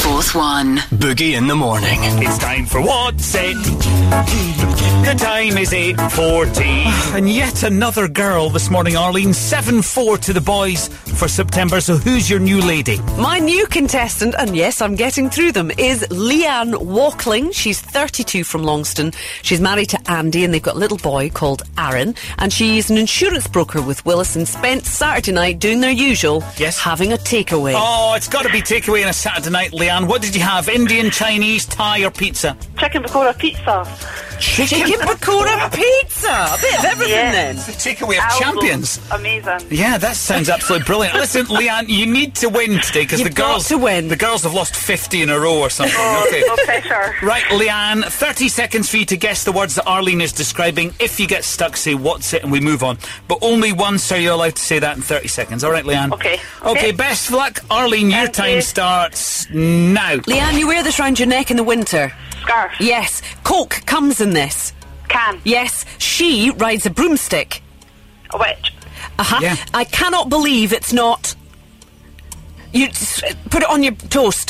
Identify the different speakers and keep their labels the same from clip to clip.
Speaker 1: Fourth One.
Speaker 2: Boogie in the morning.
Speaker 3: It's time for What's It? The time is 8:40. And yet another girl this morning, Arlene. 7-4 to the boys for September. So who's your new lady?
Speaker 4: My new contestant, and yes, I'm getting through them, is Leanne Walkling. She's 32 from Longston. She's married to Andy and they've got a little boy called Aaron. And she's an insurance broker with Willis and spent Saturday night doing their usual.
Speaker 3: Yes.
Speaker 4: Having a takeaway.
Speaker 3: Oh, it's got to be takeaway on a Saturday night, Leanne. What did you have? Indian, Chinese, Thai or pizza?
Speaker 5: Chicken pakora pizza.
Speaker 4: Chicken pakora pizza. A bit of everything then.
Speaker 3: It's the takeaway of champions.
Speaker 5: Amazing.
Speaker 3: Yeah, that sounds absolutely brilliant. Listen, Leanne, you need to win today because
Speaker 4: You've got to win.
Speaker 3: The girls have lost 50 in a row or something.
Speaker 5: Oh,
Speaker 3: Okay.
Speaker 5: no pressure.
Speaker 3: Right, Leanne, 30 seconds for you to guess the words that Arlene is describing. If you get stuck, say what's it and we move on. But only once are you allowed to say that in 30 seconds. All right, Leanne?
Speaker 5: Okay.
Speaker 3: Best of luck. Arlene, your
Speaker 5: Thank
Speaker 3: time
Speaker 5: you.
Speaker 3: starts now.
Speaker 4: Leanne, you wear this round your neck in the winter.
Speaker 5: Scarf.
Speaker 4: Yes. Coke comes in this.
Speaker 5: Can.
Speaker 4: Yes. She rides a broomstick.
Speaker 5: A witch.
Speaker 4: Uh-huh.
Speaker 3: Yeah.
Speaker 4: I cannot believe it's not... You put it on your toast.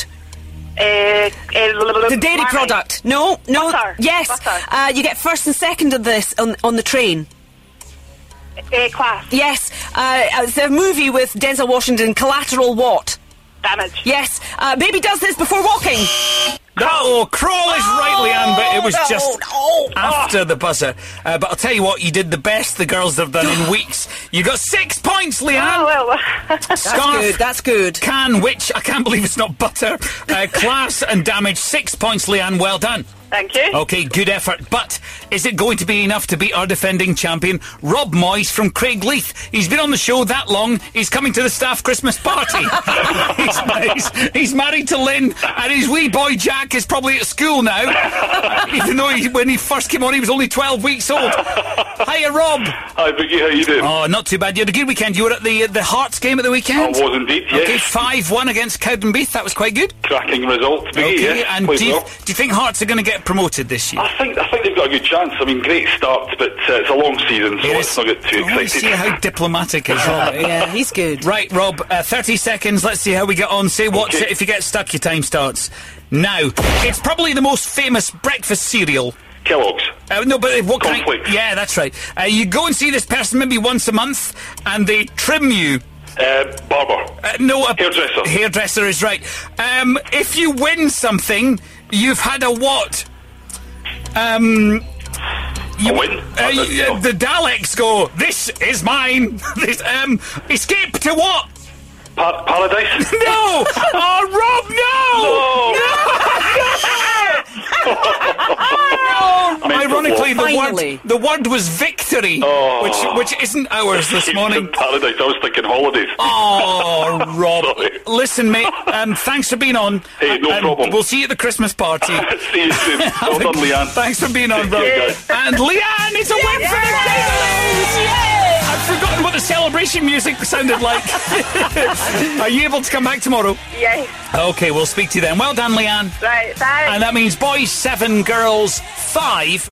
Speaker 4: The dairy product. No.
Speaker 5: Butter.
Speaker 4: Yes.
Speaker 5: Butter.
Speaker 4: You get first and second of this on the train.
Speaker 5: Class.
Speaker 4: Yes. It's a movie with Denzel Washington. Collateral what?
Speaker 5: Damage.
Speaker 4: Yes. Baby does this before walking.
Speaker 3: Crawl is right, Leanne, but it was just after the buzzer. But I'll tell you what, you did the best the girls have done in weeks. You got 6 points, Leanne.
Speaker 5: Oh, well.
Speaker 3: Scarf,
Speaker 4: That's good.
Speaker 3: can, which I can't believe it's not butter. Class and damage, 6 points, Leanne. Well done.
Speaker 5: Thank you.
Speaker 3: Okay, good effort. But is it going to be enough to beat our defending champion, Rob Moyes from Craigleith? He's been on the show that long, he's coming to the staff Christmas party. he's married to Lynn, and his wee boy Jack is probably at school now. Even though when he first came on, he was only 12 weeks old. Hiya, Rob.
Speaker 6: Hi, Biggie, how you doing?
Speaker 3: Oh, not too bad. You had a good weekend. You were at the Hearts game at the weekend?
Speaker 6: I was indeed, yes.
Speaker 3: Okay, 5-1 against Cowdenbeath. That was quite good.
Speaker 6: Cracking result, Biggie,
Speaker 3: Okay,
Speaker 6: yes.
Speaker 3: and
Speaker 6: Played
Speaker 3: do you
Speaker 6: well.
Speaker 3: think Hearts are going to get promoted this year?
Speaker 6: I think they've got a good chance. I mean, great start, but it's a long season, so let's not get too
Speaker 3: Let's see
Speaker 6: excited.
Speaker 3: how diplomatic is Rob.
Speaker 4: Yeah, he's good.
Speaker 3: Right, Rob, 30 seconds. Let's see how we get on. Say what's it. If you get stuck, your time starts now. It's probably the most famous breakfast cereal.
Speaker 6: Kellogg's.
Speaker 3: No, but what kind?
Speaker 6: Cornflakes.
Speaker 3: Yeah, that's right. You go and see this person maybe once a month, and they trim you.
Speaker 6: Barber.
Speaker 3: No, a
Speaker 6: Hairdresser.
Speaker 3: Hairdresser is right. If you win something, you've had a what?
Speaker 6: A win?
Speaker 3: The Daleks go, this is mine. Escape to what?
Speaker 6: Paradise?
Speaker 3: No! Oh, Rob, no! Ironically, the word was victory, which isn't ours this morning.
Speaker 6: Paradise, I was thinking holidays.
Speaker 3: Oh, Rob.
Speaker 6: Sorry.
Speaker 3: Listen, mate, thanks for being on.
Speaker 6: Hey, no problem.
Speaker 3: We'll see you at the Christmas party.
Speaker 6: See you soon. Well done, Leanne.
Speaker 3: Thanks for being on, Rob.
Speaker 6: Take care, guys.
Speaker 3: And Leanne, it's a win for the Giggles! I've forgotten what the celebration music sounded like. Are you able to come back tomorrow?
Speaker 5: Yes.
Speaker 3: Okay, we'll speak to you then. Well done, Leanne.
Speaker 5: Right, thanks.
Speaker 3: And that means boys 7, girls 5.